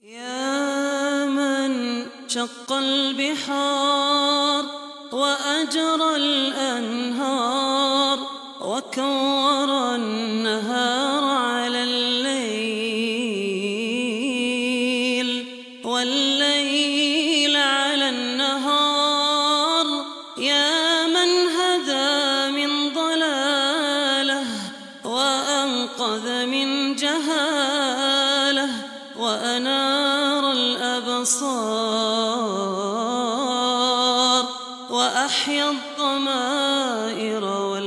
يا من شق البحار وأجرى الأنهار وكور النهار على الليل والليل على النهار، يا من هدى من ضلاله وأنقذ من جهاله وأنار الأبصار وأحيا الضمائر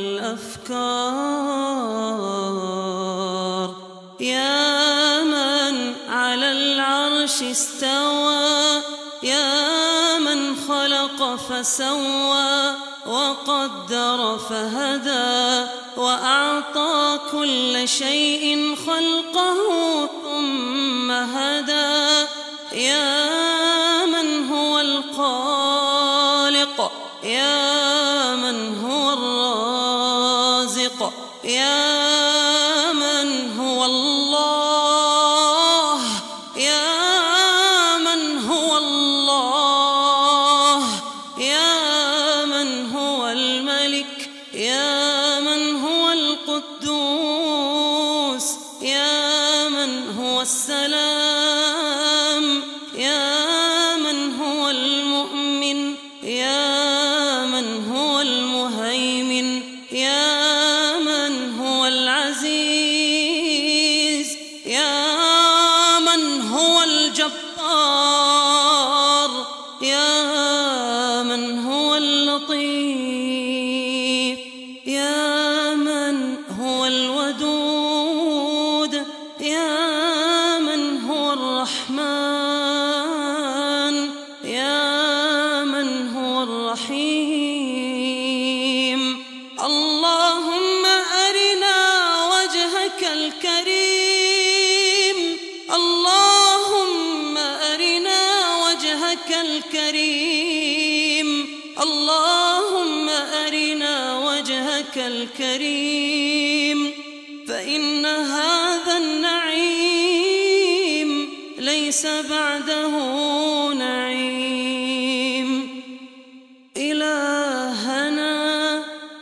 والأفكار. يا من على العرش استوى، يا من خلق فسوى وقدر فهدى وأعطى كل شيء خلقه ثم هدى. يا من هو الخالق، يا من هو الرازق، يا من هو الله، يا من هو الله، يا من هو الملك، يا من هو القدوس، يا من هو السلام، يا من هو المؤمن، يا من هو المهيمن، يا من هو العزيز، يا من هو الجبار، يا من هو اللطيف، يا من هو الودود، يا من هو الرحمن، يا من هو الرحيم. اللهم أرنا وجهك الكريم، اللهم أرنا وجهك الكريم، اللهم أرنا وجهك الكريم، فإن هذا النعيم ليس بعده نعيم. إلهنا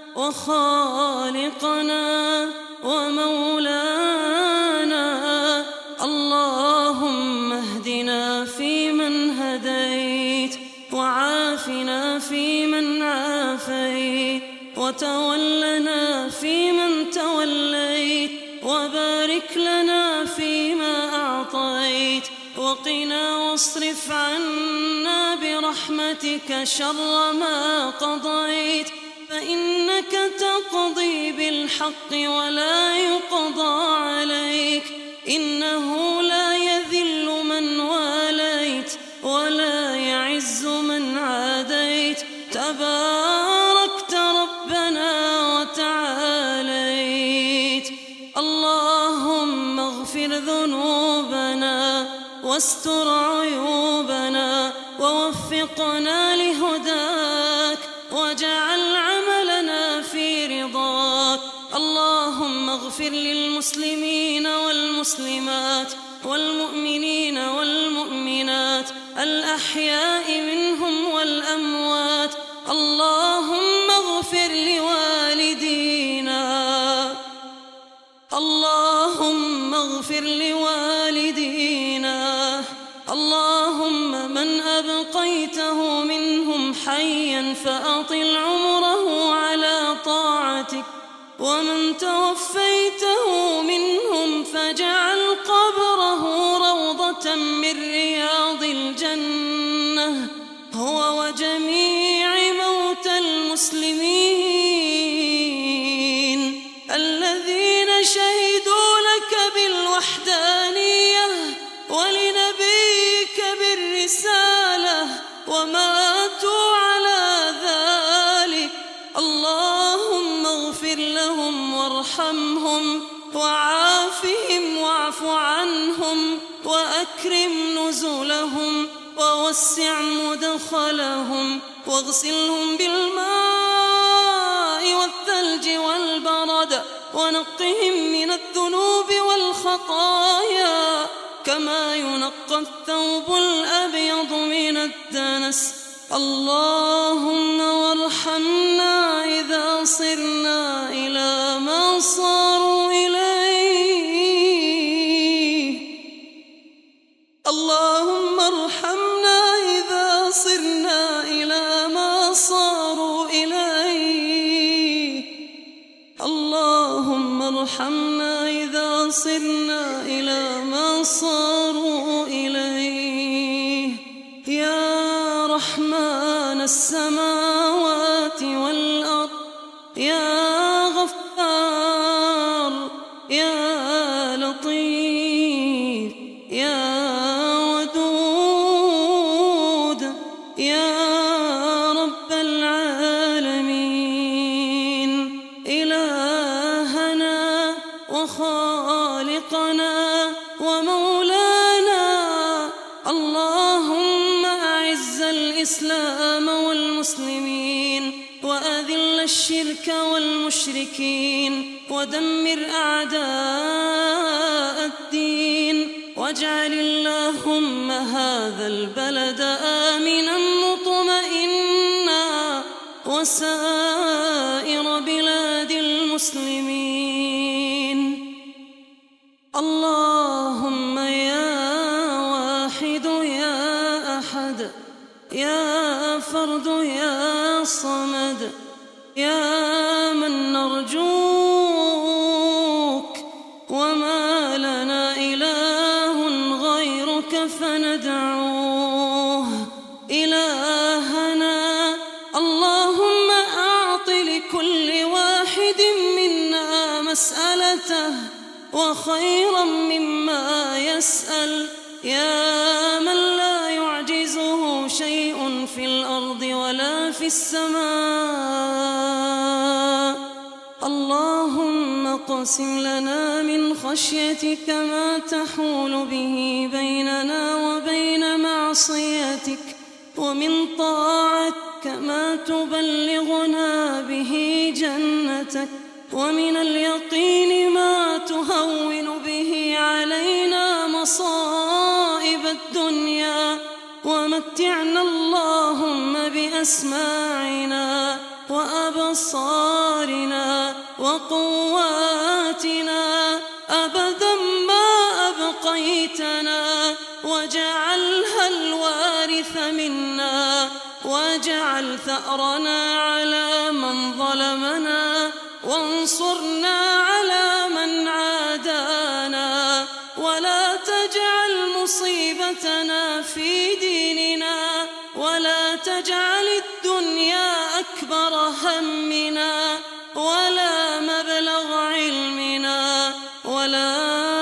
وخالقنا ومولانا، اللهم اهدنا فيمن هديت وعافنا فيمن عافيت وتولنا فيمن توليت وبارك لنا فيما أعطيت وقنا واصرف عنا برحمتك شر ما قضيت، فإنك تقضي بالحق ولا يقضى عليك، إنه لا يذل من واليت ولا يعز من عاديت، تباركت ربنا وتعاليت. اللهم اغفر ذنوبنا واستر عيوبنا ووفقنا لهداك واجعل عملنا في رضاك. اللهم اغفر للمسلمين والمسلمات والمؤمنين والمؤمنات الأحياء منهم والأموات. اللهم اغفر لوالدينا، اللهم اغفر لوالدينا، اللهم من أبقيته منهم حيا فأطل عمره على طاعتك، ومن توفيته منهم فاجعل قبره روضة من رياض الجنة، هو وجميع موتى المسلمين الذين شهدوا لك بالوحدانية ولنبيك بالرسالة وماتوا على ذلك. اللهم اغفر لهم وارحمهم وعافهم واعف عنهم وأكرم نزلهم ووسع مدخلهم واغسلهم بالماء والثلج والبرد ونقهم من الذنوب والخطايا كما ينقى الثوب الأبيض من الدنس. اللهم وارحمنا إذا صرنا إلى ما صاروا إليه. اللهم ارحمنا إذا صرنا إلى ما صاروا إليه. اللهم ارحمنا إذا صرنا إلى ما صاروا إليه. يا رحمن السماوات والأرض، يا غفار، يا لطيف، يا ودود، يا رب العالمين، إلهنا وخالقنا ومولانا، اللهم أعز الإسلام والمسلمين وأذل الشرك والمشركين ودمر أعداء الدين، واجعل اللهم هذا البلد آمنا مطمئنا وسائر بلاد المسلمين. اللهم يا واحد يا أحد، يا فرد يا صمد، يا من نرجوك وما لنا إله غيرك فندعوه. إلهنا اللهم أعط لكل واحد منا مسألته وخيرا مما يسأل، يا من لا يعجزه شيء في الأرض ولا في السماء. اللهم اقسم لنا من خشيتك ما تحول به بيننا وبين معصيتك، ومن طاعتك ما تبلغنا به جنتك، ومن اليقين ما تهون به علينا مصائب الدنيا، ومتعنا اللهم بأسماعنا وأبصارنا وقواتنا أبدا ما أبقيتنا، واجعلها الوارث منا، واجعل ثأرنا على من ظلمنا، وانصرنا على من عادانا، ولا تجعل مصيبتنا في ديننا، ولا تجعل الدنيا أكبر همنا ولا مبلغ علمنا ولا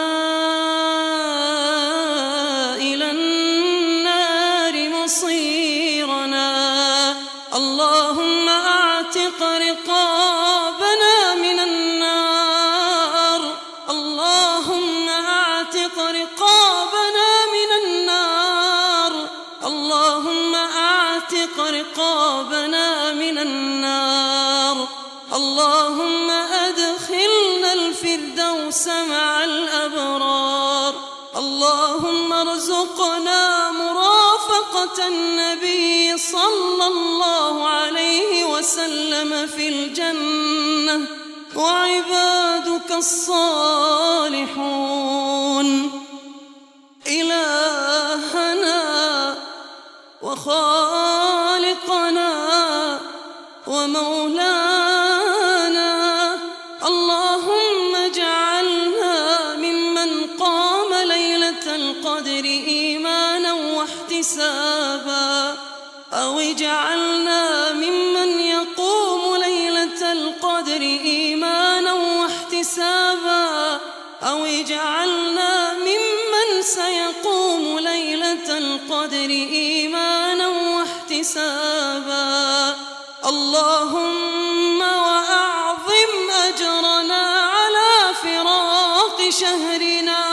إلى النار مصيرنا. اللهم أعتق رقابنا من النار، اللهم أعتق رقابنا من النار، اللهم أعتق رقابنا من النار. اللهم أدخلنا الفردوس مع الأبرار. اللهم ارزقنا مرافقة النبي صلى الله عليه وسلم في الجنة وعبادك الصالحون. إلهنا وخالقنا ومولانا، اللهم اجعلنا ممن قام ليلة القدر إيمانا واحتسابا، أو اجعلنا ممن يقوم ليلة القدر إيمانا واحتسابا، أو اجعلنا ممن سيقوم ليلة القدر إيمانا واحتسابا. اللهم وأعظم أجرنا على فراق شهرنا،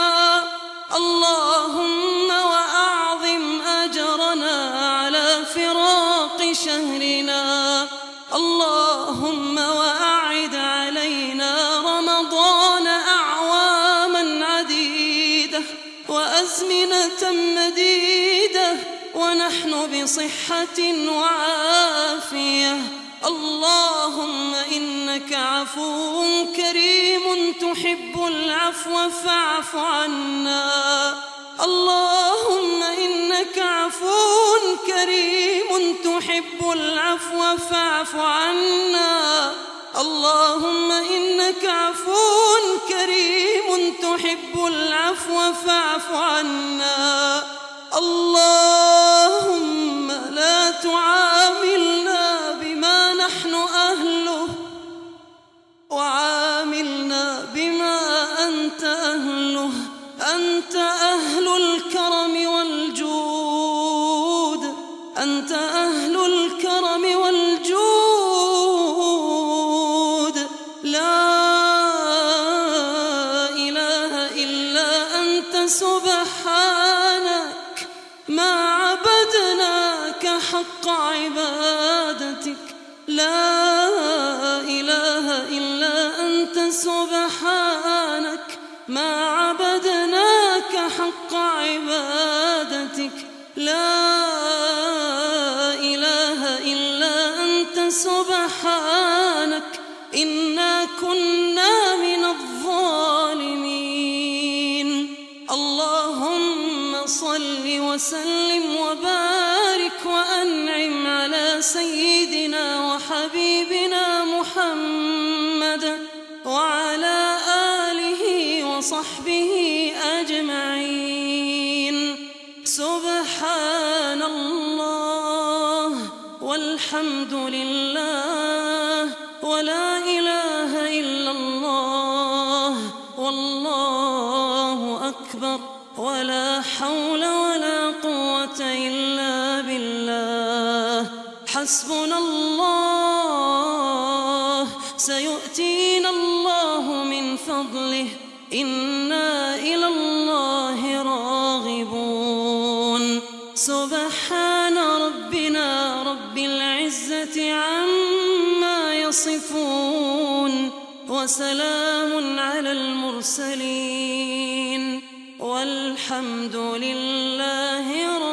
اللهم وأعظم أجرنا على فراق شهرنا. اللهم وأعد علينا رمضان أعواما عديدة وأزمنة ونحن بصحة وعافية. اللهم إنك عفو كريم تحب العفو فاعف عنا. اللهم إنك عفو كريم تحب العفو فاعف عنا. اللهم إنك عفو كريم تحب العفو فاعف عنا. اللهم لا تعاملنا بما نحن أهله، وعاملنا بما أنت أهله. أنت أهل الكرم والجود، أنت أهل الكرم والجود. لا إله إلا أنت سبحانك ما عبدناك حق عبادتك. لا إله إلا أنت سبحانك ما عبدناك حق عبادتك. لا إله إلا أنت سبحانك إنا كنا من الظالمين. اللهم صل وسلم وبارك وأنعم على سيدنا وحبيبنا محمد وعلى آله وصحبه أجمعين. سبحان الله والحمد لله ولا إله إلا الله والله أكبر ولا حول ولا قوة إلا بالله. حسبنا الله سيؤتينا الله من فضله إنا إلى الله راغبون. سبحان ربنا رب العزة عما يصفون وسلام على المرسلين والحمد لله رب